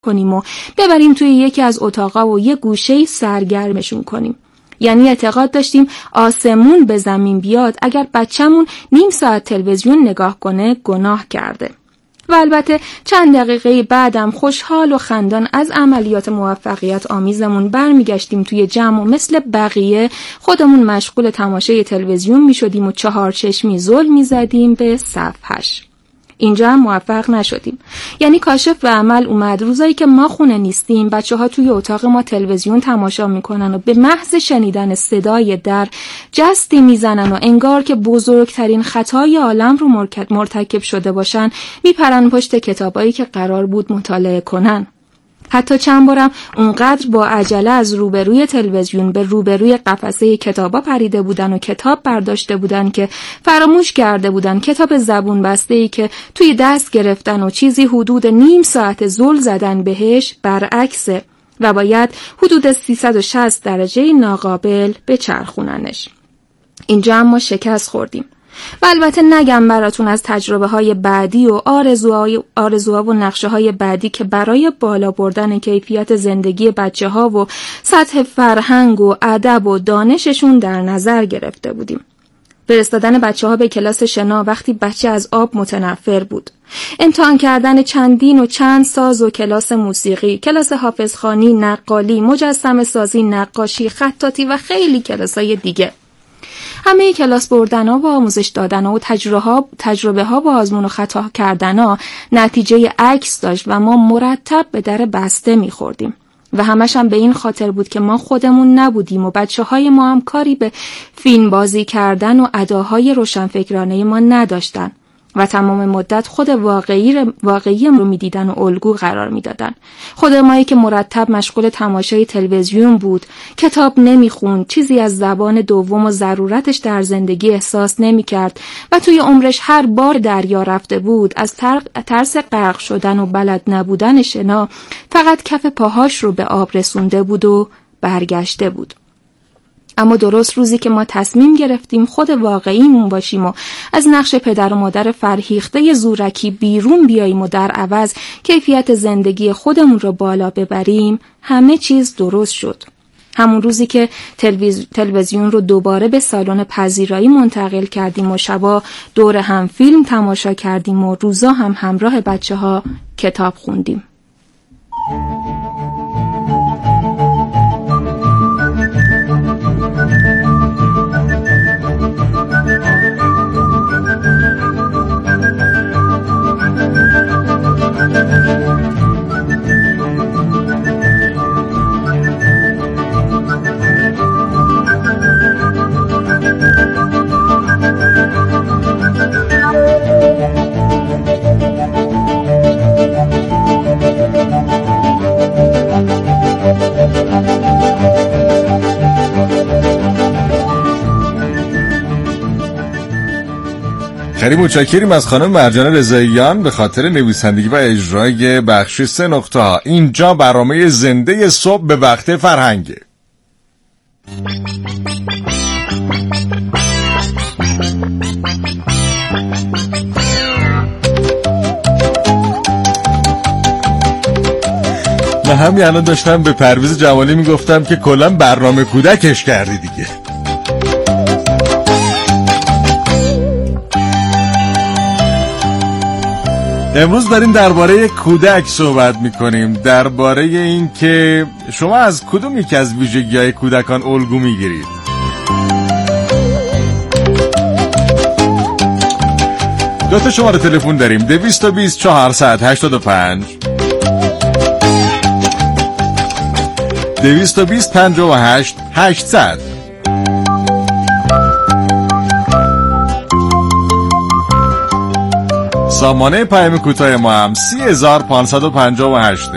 کنیم و ببریم توی یکی از اتاقا و یه گوشه‌ای سرگرمشون کنیم. یعنی اعتقاد داشتیم آسمون به زمین بیاد اگر بچه‌مون نیم ساعت تلویزیون نگاه کنه گناه کرده. و البته چند دقیقه بعدم خوشحال و خندان از عملیات موفقیت آمیزمون برمیگشتیم توی جمع و مثل بقیه خودمون مشغول تماشای تلویزیون میشدیم و چهار چشمی زل میزدیم به صفحش. اینجا هم موفق نشدیم. یعنی کاشف به عمل اومد روزایی که ما خونه نیستیم بچه‌ها توی اتاق ما تلویزیون تماشا میکنن و به محض شنیدن صدای در جستی میزنن و انگار که بزرگترین خطای عالم رو مرتکب شده باشن میپرن پشت کتابایی که قرار بود مطالعه کنن. حتی چند بارم اونقدر با عجله از روبروی تلویزیون به روبروی قفسه کتابا پریده بودن و کتاب برداشته بودن که فراموش کرده بودن کتاب زبون بسته‌ای که توی دست گرفتن و چیزی حدود نیم ساعت زل زدن بهش برعکسه و باید حدود 360 درجه ناقابل بچرخوننش. اینجا هم ما شکست خوردیم. و البته نگم براتون از تجربه های بعدی و آرزوها و نقشه های بعدی که برای بالا بردن کیفیت زندگی بچه ها و سطح فرهنگ و ادب و دانششون در نظر گرفته بودیم. فرستادن بچه ها به کلاس شنا وقتی بچه از آب متنفر بود. امتحان کردن چندین و چند ساز و کلاس موسیقی، کلاس حافظخوانی، نقالی، مجسمه سازی، نقاشی، خطاطی و خیلی کلاسای دیگه. همه کلاس بردن‌ها و آموزش دادن‌ها و تجربه‌ها با آزمون و خطا کردن‌ها نتیجه عکس داشت و ما مرتب به در بسته می‌خوردیم. و همش هم به این خاطر بود که ما خودمون نبودیم و بچه‌های ما هم کاری به فیلم بازی کردن و اداهای روشنفکرانه ما نداشتن و تمام مدت خود واقعی رو می‌دیدن و الگو قرار می‌دادن. خود مایی که مرتب مشغول تماشای تلویزیون بود، کتاب نمی‌خوند، چیزی از زبان دوم و ضرورتش در زندگی احساس نمی‌کرد و توی عمرش هر بار دریا رفته بود از ترس غرق شدن و بلد نبودن شنا فقط کف پاهاش رو به آب رسونده بود و برگشته بود. اما درست روزی که ما تصمیم گرفتیم خود واقعیمون باشیم و از نقش پدر و مادر فرهیخته زورکی بیرون بیاییم و در عوض کیفیت زندگی خودمون رو بالا ببریم، همه چیز درست شد. همون روزی که تلویزیون رو دوباره به سالن پذیرایی منتقل کردیم و شبا دور هم فیلم تماشا کردیم و روزا هم همراه بچه‌ها کتاب خوندیم. خیلی متشکریم از خانم مرجان رضاییان به خاطر نویسندگی و اجرای بخش 3 نقطه ها. اینجا برنامه زنده صبح به وقت فرهنگه. من همین الان داشتم به پرویز جمالی میگفتم که کلا برنامه کودکش کردی دیگه. امروز داریم درباره کودک صحبت میکنیم، درباره این که شما از کدوم یکی از ویژگی‌های کودکان الگو میگیرید. دو تا شماره تلفن داریم، 220 485 220 58 800. سامانه پیام کوتاه ما هم 30558.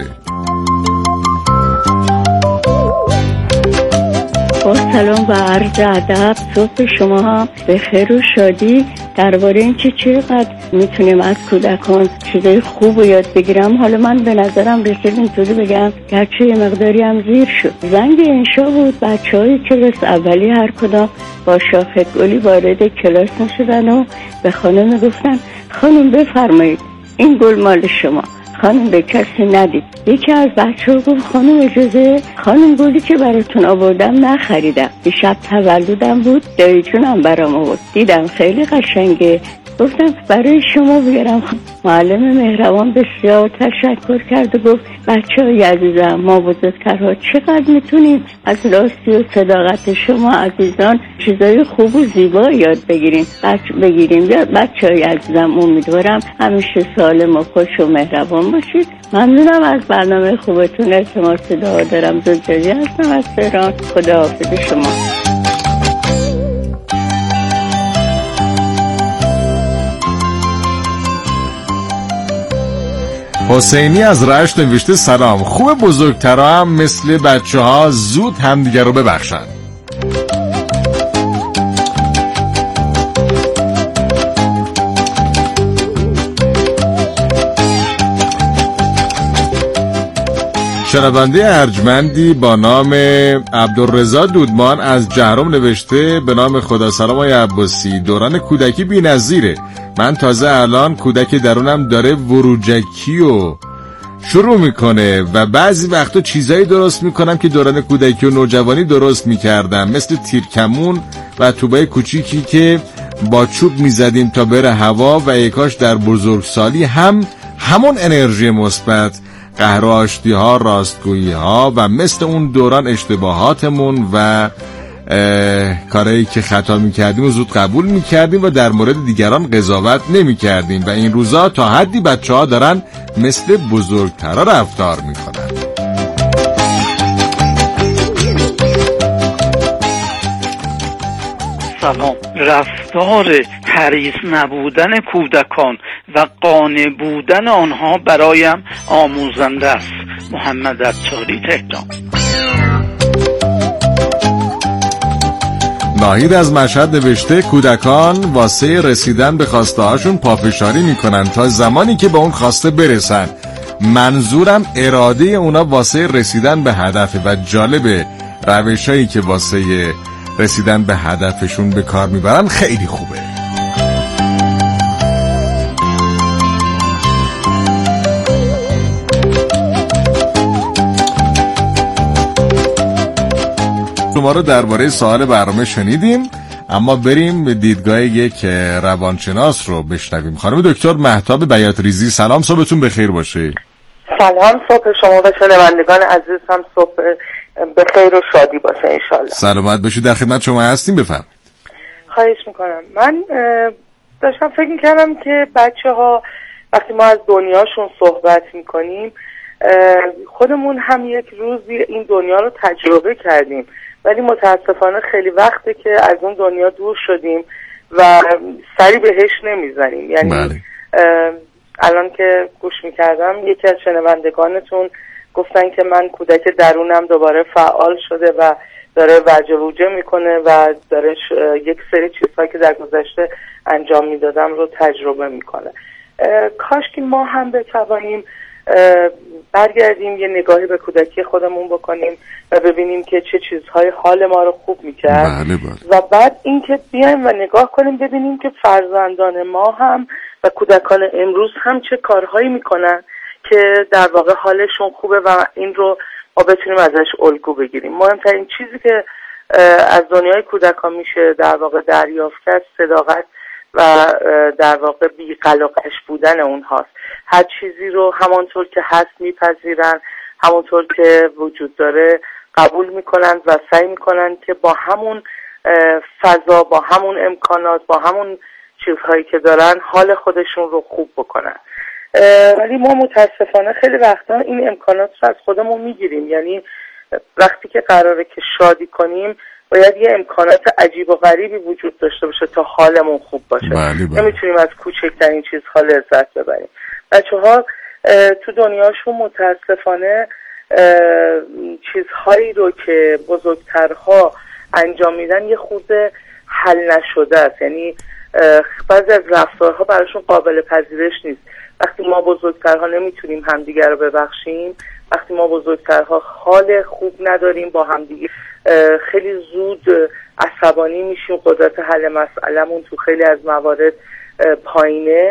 با سلام و عرض ادب، صبح شما هم به خیر و شادی. درباره این که چقدر میتونیم از کودکان چیزای خوب رو یاد بگیرم، حالا من به نظرم رسید اینطوری بگم گرچه یه مقداری هم زیر شد. زنگ انشا بود، بچه‌های کلاس اولی هر کدام با شاخه گلی وارد کلاس نشدن و به خانم گفتن خانم بفرمایید این گل مال شما، خانم به کسی ندید. یکی از بچه‌ها گفت خانم اجازه خانم گلی که براتون آوردم نخریدم، شب تولدم بود دایی جونم برام آورد، دیدم خیلی قشنگه، گفتم برای شما بیارم. معلم مهربان بسیار تشکر کرد و گفت بچه‌های عزیزم ما بزرگترها چقدر میتونیم از راستی و صداقت شما عزیزان چیزای خوب و زیبا یاد بگیریم. بچه‌های عزیزم امیدوارم همیشه سالم و خوش و مهربان باشید. ممنونم از برنامه خوبتون. التماس دعا دارم. زلزلی هستم از تهران. خداحافظ شما. حسینی از رشت نوشته سلام، خوب بزرگترها هم مثل بچه ها زود همدیگر رو ببخشن. شنونده ارجمندی با نام عبدالرضا دودمان از جهرم نوشته به نام خدا سلام آقای عباسی، دوران کودکی بی‌نظیره. من تازه الان کودک درونم داره وروجکی و شروع میکنه و بعضی وقتا چیزایی درست میکنم که دوران کودکی و نوجوانی درست میکردم، مثل تیرکمون و توبای کوچیکی که با چوب میزدیم تا بره هوا و یکاش در بزرگسالی همون انرژی مثبت، قهر و آشتی ها، راستگویی ها و مثل اون دوران اشتباهاتمون و کارهایی که خطا میکردیم و زود قبول میکردیم و در مورد دیگران قضاوت نمیکردیم و این روزا تا حدی بچه ها دارن مثل بزرگترها رفتار میکنن. سلام. رفتار حریص نبودن کودکان و قانع بودن آنها برایم آموزنده است. محمد عطاری، تهران. ناهید از مشهد نوشته کودکان واسه رسیدن به خواسته هاشون پافشاری میکنن تا زمانی که به اون خواسته برسن. منظورم اراده اونا واسه رسیدن به هدفه و جالبه روشایی که واسه رسیدن به هدفشون به کار میبرن خیلی خوبه. شما رو درباره سوال برنامه شنیدیم، اما بریم به دیدگاه یک روانشناس رو بشنویم. خانم دکتر مهتاب بیاتریزی، سلام، صبحتون بخیر باشه. سلام، صبح شما و شنوندگان عزیز هم صبح بخیر و شادی باشه انشالله. سلامت باشید، در خدمت شما هستیم، بفهم. خواهش میکنم. من داشتم فکر میکردم که بچه ها وقتی ما از دنیاشون صحبت میکنیم خودمون هم یک روزی این دنیا رو تجربه کردیم، ولی متاسفانه خیلی وقته که از اون دنیا دور شدیم و سری بهش نمیزنیم. یعنی بله. الان که گوش میکردم یکی از شنوندگانتون گفتن که من کودک درونم دوباره فعال شده و داره وجه وجه میکنه و داره یک سری چیزهایی که در گذشته انجام میدادم رو تجربه میکنه. کاش که ما هم بتوانیم برگردیم یه نگاهی به کودکی خودمون بکنیم و ببینیم که چه چیزهای حال ما رو خوب میکرد. بله بله. و بعد اینکه بیایم و نگاه کنیم ببینیم که فرزندان ما هم و کودکان امروز هم چه کارهایی میکنن که در واقع حالشون خوبه و این رو ما بتونیم ازش الگو بگیریم. مهمترین چیزی که از دنیای کودکان میشه در واقع دریافت کرد صداقت و در واقع بی‌قلقش بودن اونهاست. هر چیزی رو همانطور که هست میپذیرن، همانطور که وجود داره قبول میکنن و سعی میکنن که با همون فضا، با همون امکانات، با همون چیزهایی که دارن حال خودشون رو خوب بکنن. ولی ما متاسفانه خیلی وقتا این امکانات رو از خودمون میگیریم. یعنی وقتی که قراره که شادی کنیم باید یه امکانات عجیب و غریبی وجود داشته باشه تا حالمون خوب باشه. نمیتونیم از کوچکترین چیزها لذت ببریم. بچه‌ها تو دنیاشون متاسفانه چیزهایی رو که بزرگترها انجام میدن یه خورده حل نشده است. یعنی بعضی از رفتارها براشون قابل پذیرش نیست. وقتی ما بزرگترها نمیتونیم همدیگر رو ببخشیم، وقتی ما بزرگترها حال خوب نداریم با همدیگه، خیلی زود عصبانی میشیم، قدرت حل مسئله‌مون تو خیلی از موارد پایینه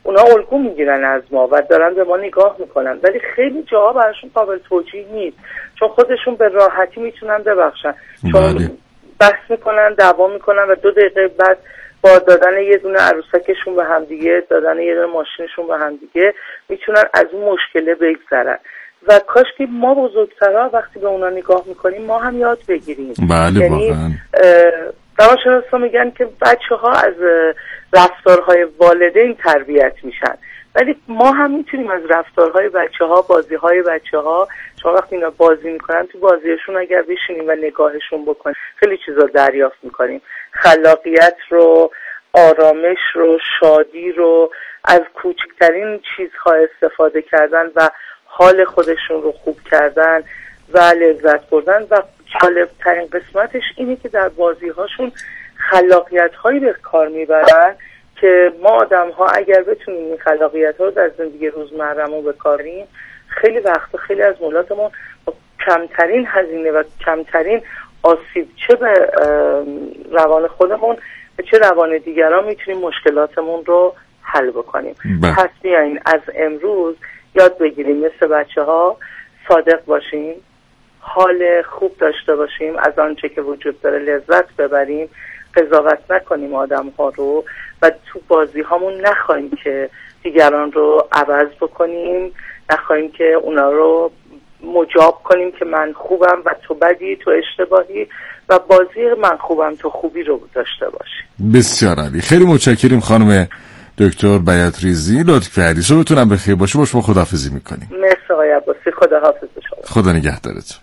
اونا الگو میگیرن از ما و دارن به ما نگاه میکنن، ولی خیلی جاها براشون قابل توجیه نیست، چون خودشون به راحتی میتونن ببخشن، چون بحث میکنن، دعوا میکنن و 2 دقیقه بعد با دادن یه دونه عروسکشون به همدیگه، دادن یه دونه ماشینشون به همدیگه میتونن از اون مشکله بگذرن. و کاش که ما بزرگترها وقتی به اونا نگاه میکنیم ما هم یاد بگیریم. بله واقعا. روانشناسا میگن که بچه‌ها از رفتارهای والدین تربیت میشن، ولی ما هم میتونیم از رفتارهای بچه‌ها، بازی‌های بچه‌ها، شما وقتی اینا بازی میکنن تو بازیشون اگر بشینیم و نگاهشون بکنیم خیلی چیزا دریافت میکنیم، خلاقیت رو، آرامش رو، شادی رو، از کوچکترین چیزها استفاده کردن و حال خودشون رو خوب کردن و لذت بردن. و جالب‌ترین قسمتش اینه که در بازی‌هاشون خلاقیت‌هایی به کار میبرن که ما آدم‌ها اگر بتونیم این خلاقیت‌ها رو در زندگی روزمره‌مون به کار ببریم، خیلی وقتا خیلی از مولاتمون با کمترین هزینه و کمترین آسیب چه به روان خودمون و چه روان دیگران میتونیم مشکلاتمون رو حل بکنیم. پس بیاین از امروز یاد بگیریم مثل بچه‌ها صادق باشیم، حال خوب داشته باشیم، از آنچه که وجود داره لذت ببریم، قضاوت نکنیم آدم‌ها رو و تو بازی‌هامون نخواهیم که دیگران رو عوض بکنیم، نخواهیم که اونا رو مجاب کنیم که من خوبم و تو بدی، تو اشتباهی، و بازی من خوبم تو خوبی رو داشته باشیم. بسیار عالی. خیلی متشکریم خانم دکتر بیاتریزی، لطف کردی. صبحتونم بخیر باشه. با شما خداحافظی میکنیم. مرسی آقای عباسی. خداحافظ شما. خدا نگهدارتون.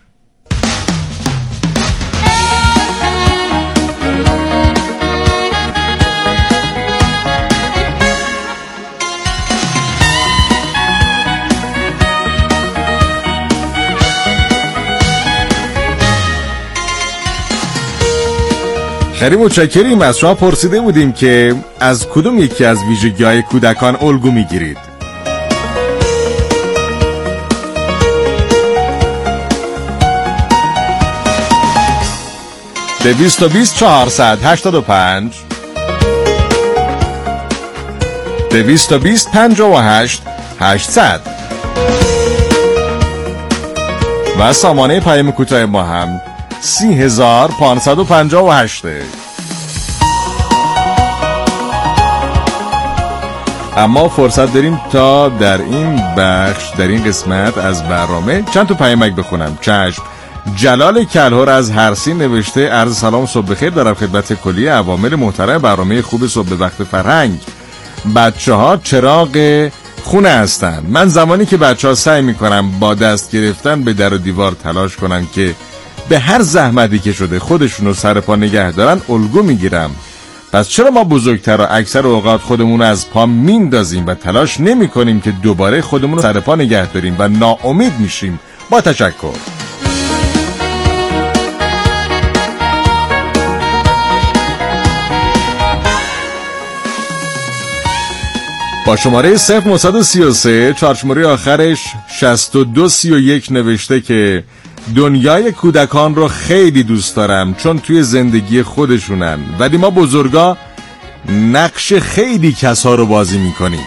خیلی متشکریم. از شما پرسیده بودیم که از کدوم یکی از ویژگی‌های کودکان الگو میگیرید. 220 485 220 58 800 و سامانه پیام کوتاه ما هم 30558. اما فرصت داریم تا در این بخش، در این قسمت از برنامه چند تا پیامک بخونم. چشم. جلال کلهر از هرسین نوشته عرض سلام صبح بخیر دارم خدمت کلیه عوامل محترم برنامه خوب صبح وقت فرهنگ. بچه‌ها چراغ خونه هستن. من زمانی که بچه‌ها سعی میکنم با دست گرفتن به در و دیوار تلاش کنن که به هر زحمتی که شده خودشون رو سر پا نگه دارن الگو میگیرم. پس چرا ما بزرگترها اکثر اوقات خودمون رو از پا میندازیم و تلاش نمی کنیم که دوباره خودمون رو سر پا نگه داریم و ناامید میشیم؟ با تشکر. با شماره 0933 چهارشماره آخرش 6231 نوشته که دنیای کودکان رو خیلی دوست دارم چون توی زندگی خودشونن، ولی ما بزرگا نقش خیلی کسا رو بازی میکنیم.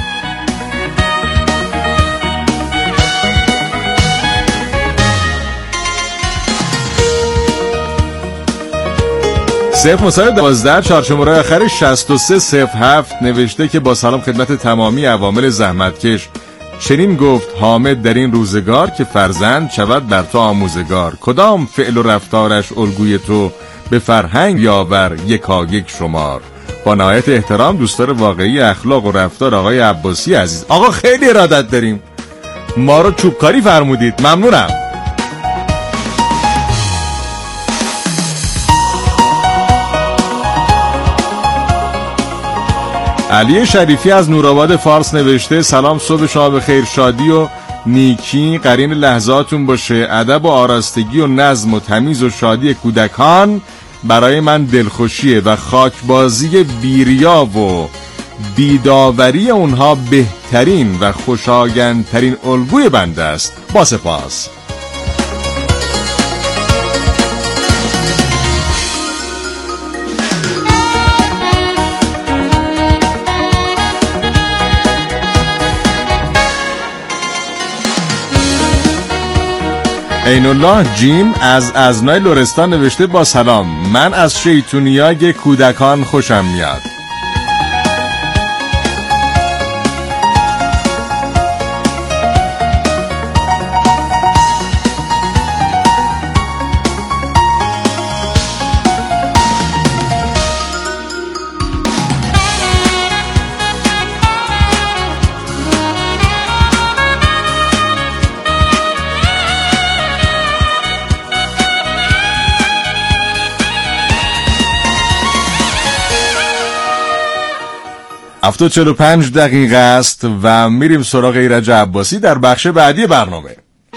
صفر مصاحب 12 چهارشماره آخر 6307 نوشته که با سلام خدمت تمامی عوامل زحمتکش، چنین گفت حامد در این روزگار که فرزند شود بر تو آموزگار، کدام فعل و رفتارش الگوی تو به فرهنگ یاور یکایک شمار. با نهایت احترام دوستدار واقعی اخلاق و رفتار آقای عباسی عزیز. آقا خیلی ارادت داریم، ما رو چوبکاری فرمودید، ممنونم. علی شریفی از نورآباد فارس نوشته سلام صبح شما بخیر، شادی و نیکی قرین لحظاتون باشه، ادب و آراستگی و نظم و تمیز و شادی کودکان برای من دلخوشیه و خاکبازی بیریا و بیداوری اونها بهترین و خوشایندترین الگوی بنده است. با سپاس. عین الله جیم از ازنای لرستان نوشته با سلام، من از شیطونیای کودکان خوشم میاد. هفته 45 دقیقه است و میریم سراغ ایرج عباسی در بخش بعدی برنامه.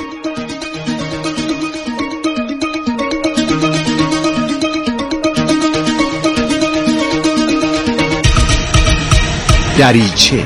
دریچه.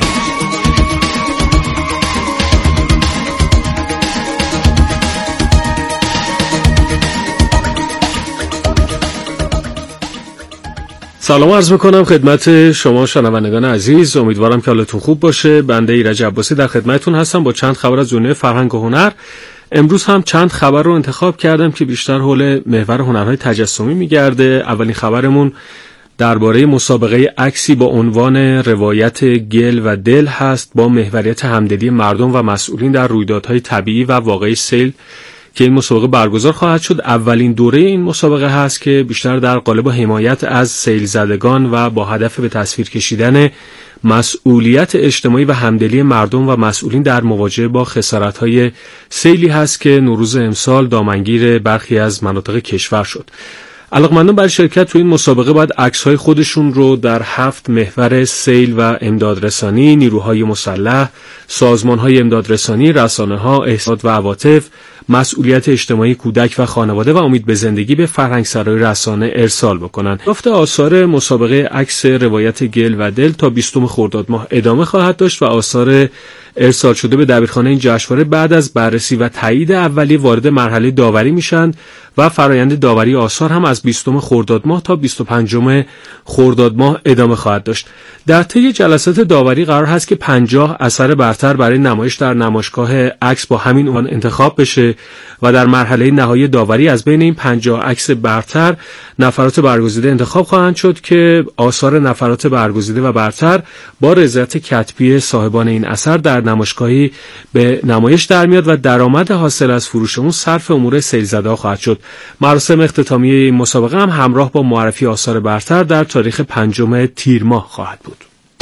سلام عرض میکنم خدمت شما شنوندگان عزیز، امیدوارم که حالتون خوب باشه. بنده ایرج عباسی در خدمتتون هستم با چند خبر از دنیای فرهنگ و هنر. امروز هم چند خبر رو انتخاب کردم که بیشتر حول محور هنرهای تجسمی میگرده. اولین خبرمون درباره مسابقه عکسی با عنوان روایت گل و دل هست با محوریت همدلی مردم و مسئولین در رویدادهای طبیعی و واقعی سیل که این مسابقه برگزار خواهد شد. اولین دوره این مسابقه هست که بیشتر در قالب حمایت از سیل زدگان و با هدف به تصویر کشیدن مسئولیت اجتماعی و همدلی مردم و مسئولین در مواجهه با خسارت‌های سیلی هست که نوروز امسال دامنگیر برخی از مناطق کشور شد. علاقمندان برای شرکت تو این مسابقه باید عکس‌های خودشون رو در 7 محور سیل و امدادرسانی، نیروهای مسلح، سازمان‌های امدادرسانی، رسانه‌ها، احساسات و عواطف، مسئولیت اجتماعی کودک و خانواده و امید به زندگی به فرهنگسرای رسانه ارسال بکنن. یافت آثار مسابقه عکس روایت گل و دل تا 20 خرداد ماه ادامه خواهد داشت و آثار ارسال شده به دبیرخانه این جشنواره بعد از بررسی و تایید اولیه وارد مرحله داوری میشن و فرایند داوری آثار هم از 20 خرداد ماه تا 25 خرداد ماه ادامه خواهد داشت. در طی جلسات داوری قرار هست که 50 اثر برتر برای نمایش در نمایشگاه عکس با همین عنوان انتخاب بشه و در مرحله نهایی داوری از بین این 50 عکس برتر نفرات برگزیده انتخاب خواهند شد که آثار نفرات برگزیده و برتر با رضایت کتبی صاحبان این اثر در نمایشگاهی به نمایش در میاد و درآمد حاصل از فروش اون صرف امور سیل زده خواهد شد. مراسم اختتامیه این مسابقه هم همراه با معرفی آثار برتر در تاریخ 5 تیر ماه خواهد بود.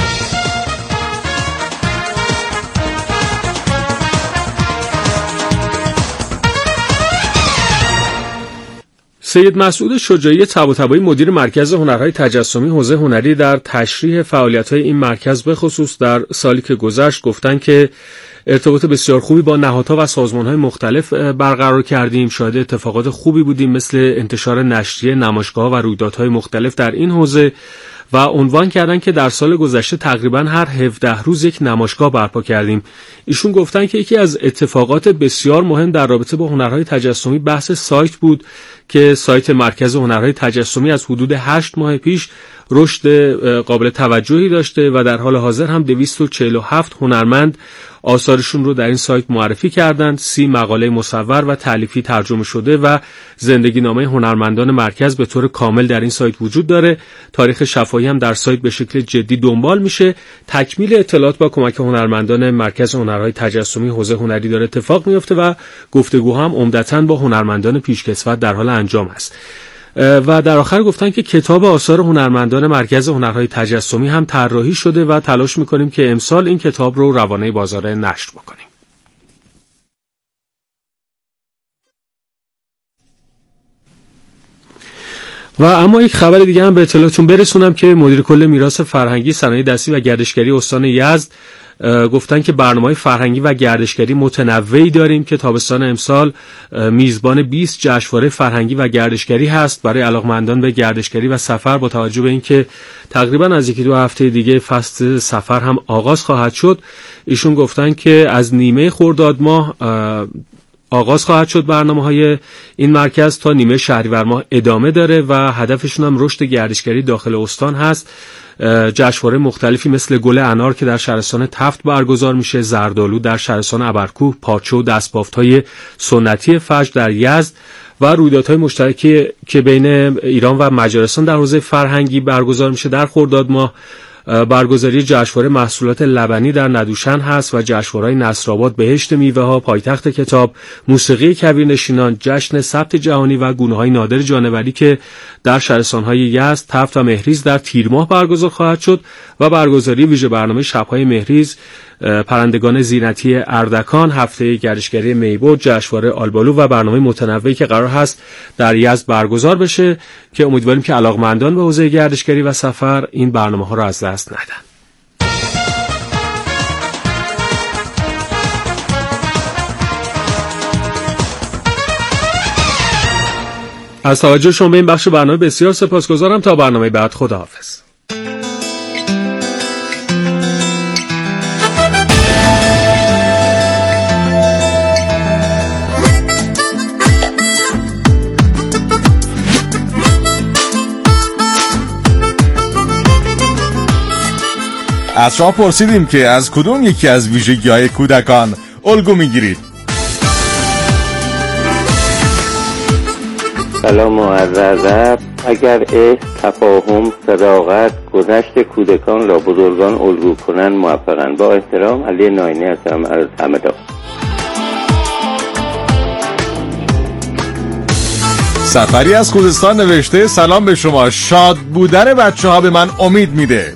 سید مسعود شجاعی طباطبایی مدیر مرکز هنرهای تجسمی حوزه هنری در تشریح فعالیت‌های این مرکز به خصوص در سالی که گذشت گفتن که ارتباط بسیار خوبی با نهادها و سازمان‌های مختلف برقرار کردیم. شاهد اتفاقات خوبی بودیم مثل انتشار نشریه، نمایشگاه‌ها و رویدادهای مختلف در این حوزه و عنوان کردن که در سال گذشته تقریباً هر 17 روز یک نمایشگاه برپا کردیم. ایشون گفتن که یکی از اتفاقات بسیار مهم در رابطه با هنرهای تجسمی بحث سایت بود که سایت مرکز هنرهای تجسمی از حدود 8 ماه پیش رشد قابل توجهی داشته و در حال حاضر هم 247 هنرمند آثارشون رو در این سایت معرفی کردند. 30 مقاله مصور و تألیفی ترجمه شده و زندگی نامه هنرمندان مرکز به طور کامل در این سایت وجود داره. تاریخ شفاهی هم در سایت به شکل جدی دنبال میشه. تکمیل اطلاعات با کمک هنرمندان مرکز هنرهای تجسمی حوزه هنری داره اتفاق میفته و گفتگوها هم عمدتاً با هنرمندان پیشکسوت در حال انجام است. و در آخر گفتن که کتاب آثار هنرمندان مرکز هنرهای تجسمی هم طراحی شده و تلاش میکنیم که امسال این کتاب رو روانه بازار نشر بکنیم. و اما یک خبر دیگه هم به اطلاعتون برسونم که مدیر کل میراث فرهنگی، صنایع دستی و گردشگری استان یزد گفتن که برنامه‌های فرهنگی و گردشگری متنوعی داریم که تابستان امسال میزبان 20 جشنواره فرهنگی و گردشگری هست برای علاقمندان به گردشگری و سفر. با توجه به اینکه تقریبا از 1-2 هفته دیگه فصل سفر هم آغاز خواهد شد، ایشون گفتن که از نیمه خرداد ماه آغاز خواهد شد برنامه‌های این مرکز تا نیمه شهریور ماه ادامه داره و هدفشون هم رشد گردشگری داخل استان هست. جشنواره مختلفی مثل گل انار که در شهرستان تفت برگزار میشه، زردآلو در شهرستان ابرکوه، پارچه و دستبافت‌های سنتی فجر در یزد و رویدادهای مشترکی که بین ایران و مجارستان در حوزه فرهنگی برگزار میشه در خرداد ماه. برگزاری جشنواره محصولات لبنی در ندوشن هست و جشنواره نصرآباد بهشت میوه‌ها، پایتخت کتاب، موسیقی کویرنشینان، جشن ثبت جهانی و گونه‌های نادر جانوری که در شهرستان‌های یزد، تفت و مهریز در تیر ماه برگزار خواهد شد و برگزاری ویژه برنامه شب‌های مهریز، پرندگان زینتی اردکان، هفته گردشگری میبرد، جشنواره آلبالو و برنامه متنوعی که قرار هست در یزد برگزار بشه که امیدواریم که علاقمندان به حوزه گردشگری و سفر این برنامه‌ها را از دست ندن. از توجه شما به این بخش برنامه بسیار سپاسگزارم. تا برنامه بعد، خداحافظ. از شما پرسیدیم که از کدوم یکی از ویژگی‌های کودکان الگو میگیرید؟ سلام و عرض ادب. اگر عشق، تفاهم، صداقت، گذشت کودکان را بزرگان الگو کنند موفقند. با احترام، علی ناینی هستم از همدان. سفری از خوزستان نوشته سلام به شما، شاد بودن بچه‌ها به من امید میده.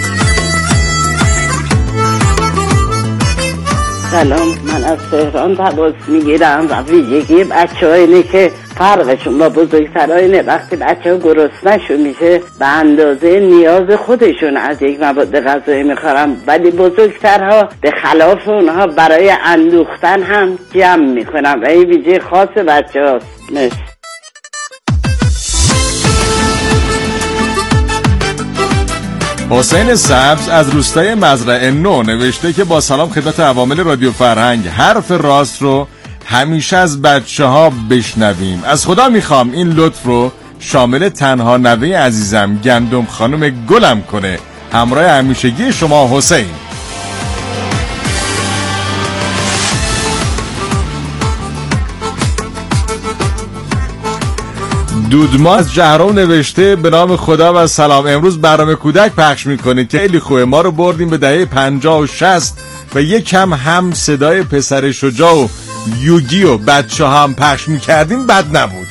سلام، من از تهران تماس میگیرم و ویژگی بچه‌ها اینه که فرقشون با بزرگترها اینه وقتی بچه‌ها گرسنه‌شون میشه به اندازه نیاز خودشون از یک مواد غذایی میخورن، ولی بزرگترها به خلاف اونها برای اندوختن هم جمع میکنن و این ویژگی خاص بچه‌هاست. مرسی. حسین سبز از روستای مزرعه نو نوشته که با سلام خدمت عوامل رادیو فرهنگ، حرف راست رو همیشه از بچه‌ها بشنویم. از خدا میخوام این لطف رو شامل تنها نوه عزیزم گندم خانم گلم کنه. همراه همیشگی شما، حسین. دودمان از جهرم نوشته به نام خدا و سلام، امروز برنامه کودک پخش میکنید که خیلی خوبه. ما رو بردیم به دهه 50 و 60 و یک کم هم صدای پسر شجاع و یوگی و بچه هم پخش میکردیم، بد نبود.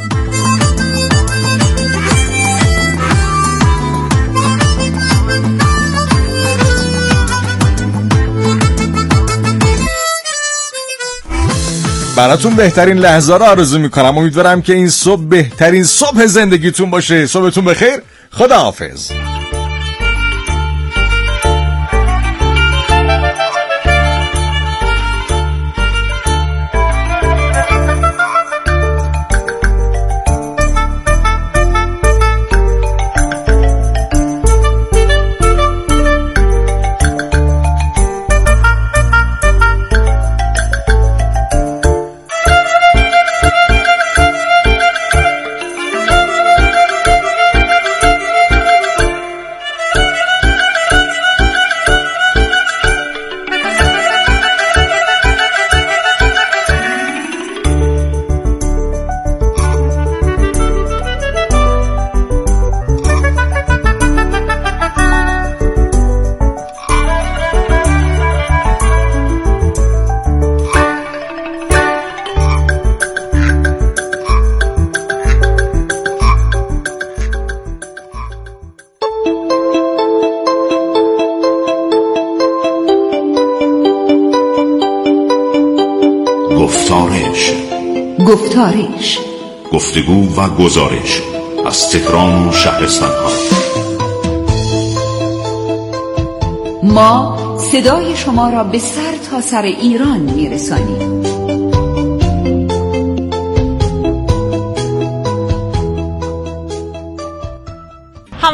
براتون بهترین لحظه رو آرزو میکنم. امیدوارم که این صبح بهترین صبح زندگیتون باشه. صبحتون بخیر. خداحافظ. گفتارش، گفتگو و گزارش از تهران و شهرستان‌ها. ما صدای شما را به سر تا سر ایران میرسانیم.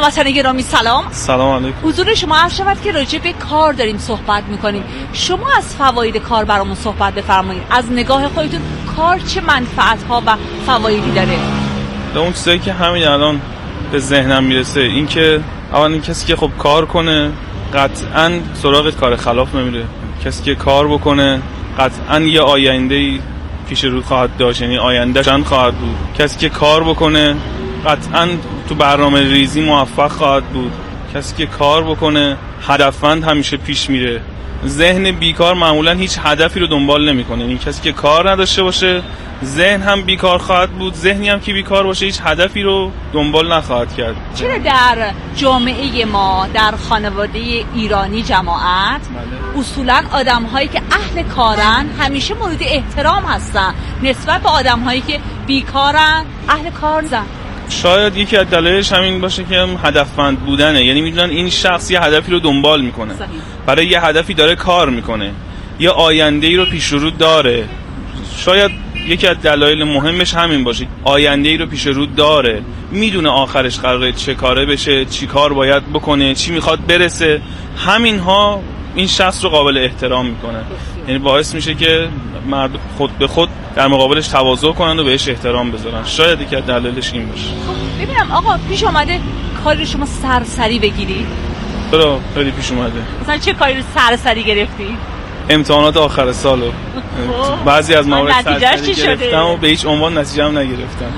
هموطنان گرامی سلام علیکم. حضور شما عرض شود که راجع به کار داریم صحبت میکنیم. شما از فواید کار برامون صحبت بفرمایید. از نگاه خودتون کار چه منفعت‌ها و فوایدی داره؟ اون چیزایی که همین الان به ذهنم میرسه این که اول این کسی که خب کار کنه قطعاً سراغ کار خلاف نمیره. کسی که کار بکنه قطعاً یه آینده‌ای پیش رو خواهد داشت، یعنی آینده چند خواهد بود. کسی که کار بکنه قطعاً تو برنامه ریزی موفق خواهد بود. کسی که کار بکنه هدفمند همیشه پیش میره. ذهن بیکار معمولاً هیچ هدفی رو دنبال نمیکنه. یعنی کسی که کار نداشته باشه ذهن هم بیکار خواهد بود، ذهنی هم که بیکار باشه هیچ هدفی رو دنبال نخواهد کرد. چرا در جامعه ما، در خانواده ایرانی جماعت اصولاً آدم‌هایی که اهل کارن همیشه مورد احترام هستن نسبت به آدم‌هایی که بیکارن، اهل کار نیستن؟ شاید یکی از دلایلش همین باشه که هدفمند بودنه. یعنی میدونن این شخص یه هدفی رو دنبال میکنه، برای یه هدفی داره کار میکنه، یه آینده‌ای رو پیش رو داره. شاید یکی از دلایل مهمش همین باشه، آینده‌ای رو پیش رو داره، میدونه آخرش قراره چه کاره بشه، چی کار باید بکنه، چی میخواد برسه. همینها این شخص رو قابل احترام میکنه، یعنی باعث میشه که مردم خود به خود در مقابلش تواضع کنن و بهش احترام بذارن. شاید یکی از دلایلش این باشه. ببینم آقا پیش اومده کاری رو شما سرسری بگیری؟ چرا خیلی پیش اومده. مثلا چه کاری رو سرسری گرفتی؟ امتحانات آخر سالو بعضی از موارد سرسری گرفتم و به هیچ عنوان نتیجه هم نگرفتم.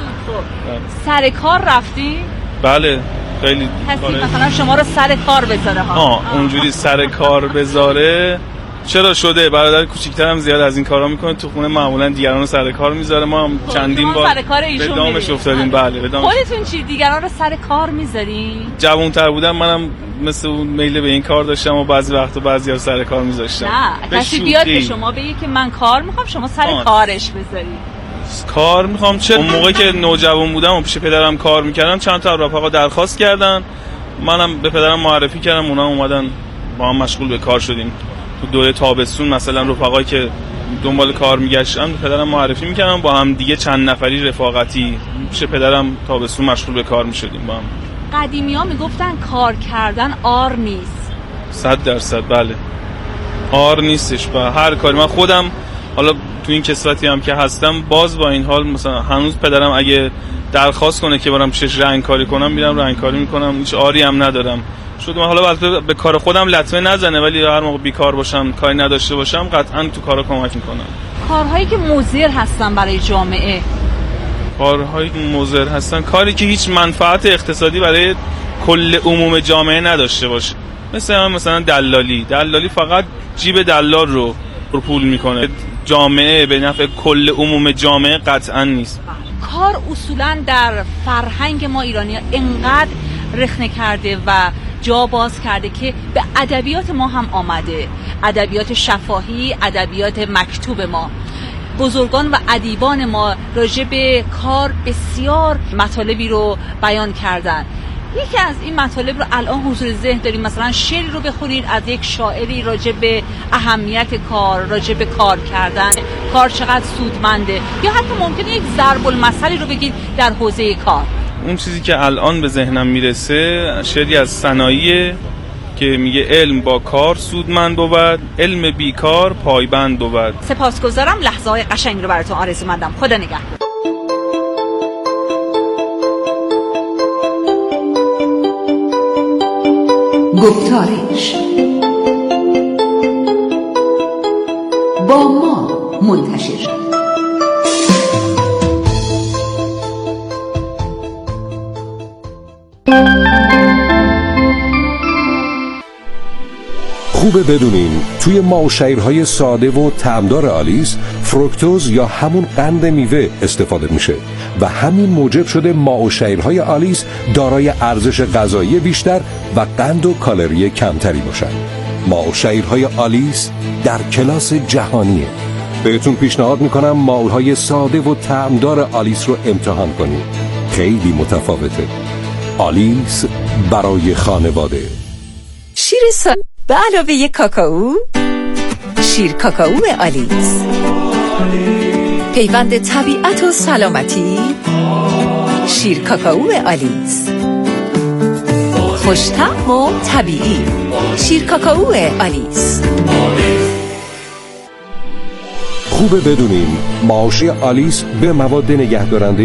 سر کار رفتی؟ بله خیلی. کسی مثلا شما رو سر کار بذاره ها؟ اونجوری سر کار بذاره چرا شده. برادر کوچیک‌ترم زیاد از این کارا میکنه، تو خونه معمولا دیگران رو سر کار میذاره. ما هم چندین بار به دامش افتادیم. بله به دامش. خودتون چی دیگران رو سر کار میذاری؟ جوان‌تر بودم منم مثل اون میل به این کار داشتم و بعضی وقتا بعضیا رو سر کار میذاشتم. نه کسی بیاد به شما بگه که من کار میخوام شما سر کارش بذاری. کار میخوام چه؟ اون موقع که نوجوان بودم و پیش پدرم کار میکردم چند تا رفقا درخواست کردن، منم به پدرم معرفی کردم، اونا اومدن با هم مشغول به کار شدیم. تو دوره تابستون مثلا رفقایی که دنبال کار میگشتن به پدرم معرفی میکردم، با هم دیگه چند نفری رفاقتی پیش پدرم تابستون مشغول به کار میشدیم با هم. قدیمی‌ها میگفتن کار کردن عار نیست. 100% بله عار نیستش. و هر کاری من خودم حالا تو این کسوتی هم که هستم باز با این حال مثلا هنوز پدرم اگه درخواست کنه که برام پیشش رنگکاری کنم میرم رنگکاری میکنم، هیچ عاری هم ندارم. شده من حالا به کار خودم لطمه نزنه ولی هر موقع بیکار باشم کاری نداشته باشم قطعا تو کارا کمک میکنم. کارهایی که مضر هستن برای جامعه، کارهایی که مضر هستن کاری که هیچ منفعت اقتصادی برای کل عموم جامعه نداشته باشه. مثلا دلالی فقط جیب دلال رو پول میکنه، جامعه به نفع کل عموم جامعه قطعا نیست. کار اصولا در فرهنگ ما ایرانی‌ها اینقدر رخنه کرده و جا باز کرده که به ادبیات ما هم آمده، ادبیات شفاهی، ادبیات مکتوب ما. بزرگان و ادیبان ما راجع به کار بسیار مطالبی رو بیان کردن. یکی از این مطالب رو الان حضور ذهن داریم، مثلا شعری رو بخونید از یک شاعری راجع به اهمیت کار، راجع به کار کردن، کار چقدر سودمنده، یا حتی ممکنه یک ضرب المثلی رو بگید در حوزه کار. اون چیزی که الان به ذهنم میرسه شعری از سنایی که میگه علم با کار سودمند بود، علم بیکار پایبند بود. سپاسگزارم، لحظه های قشنگ رو براتون آرزو مندم. خدا نگهدار. گفتارش با ما منتشر. خوبه بدونین توی ماه‌وشیرهای ساده و طعمدار آلیس فروکتوز یا همون قند میوه استفاده میشه و همین موجب شده ماه‌وشیرهای آلیس دارای ارزش غذایی بیشتر و قند و کالری کمتری باشن. ماه‌وشیرهای آلیس در کلاس جهانیه. بهتون پیشنهاد میکنم ماه‌های ساده و طعمدار آلیس رو امتحان کنید. خیلی متفاوته. آلیس برای خانواده. شیر به علاوه کاکائو، شیر کاکائو آلیس، پیوند طبیعت و سلامتی. شیر کاکائو آلیس. خوش‌طعم و طبیعی. شیر کاکائو آلیس. خوبه بدونین ماشه آلیس به مواد نگهدارنده